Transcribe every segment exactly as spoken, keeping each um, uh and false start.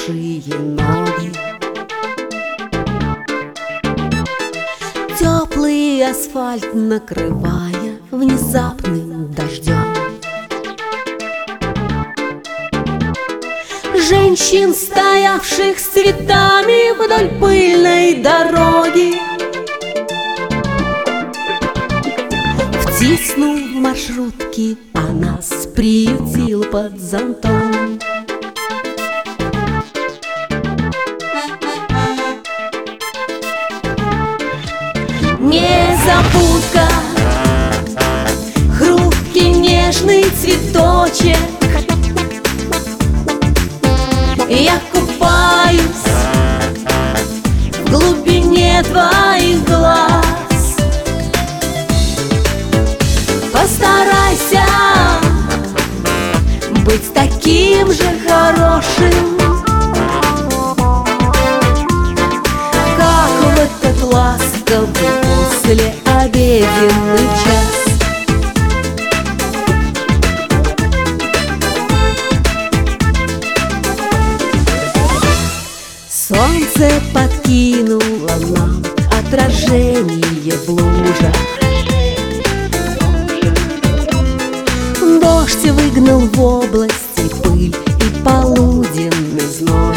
босые ноги. Теплый асфальт накрывая внезапным дождем. Женщин, стоявших с цветами вдоль пыльной дороги, втиснул в маршрутки, а нас приютил под зонтом. Незабудка, хрупкий нежный цветочек, я купаюсь в глубине твоих глаз. Постарайся быть таким же хорошим, как в этот ласковый послеобеденный час. Солнце подкинуло нам отражение в лужах. Дождь выгнал в области пыль и полуденный зной.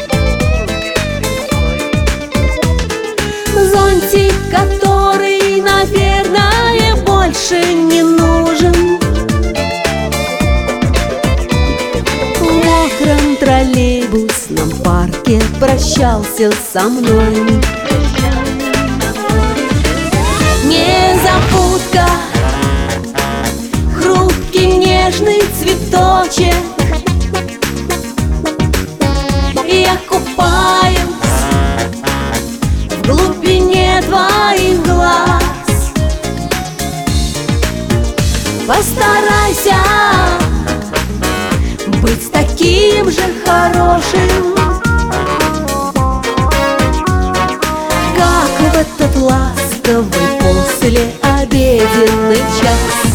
Зонтик, который, наверное, больше не нужен, в мокром троллейбусном парке прощался со мной. Незабудка, хрупкий нежный цветочек, я купаюсь в глубине твоих глаз. Постарайся быть таким же хорошим, как в этот ласковый послеобеденный час.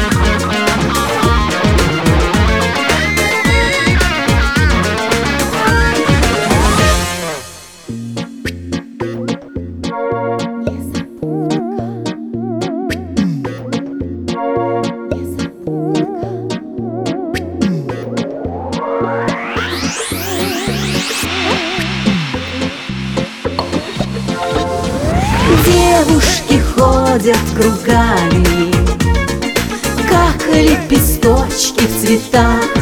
Девушки ходят кругами, как лепесточки в цветах.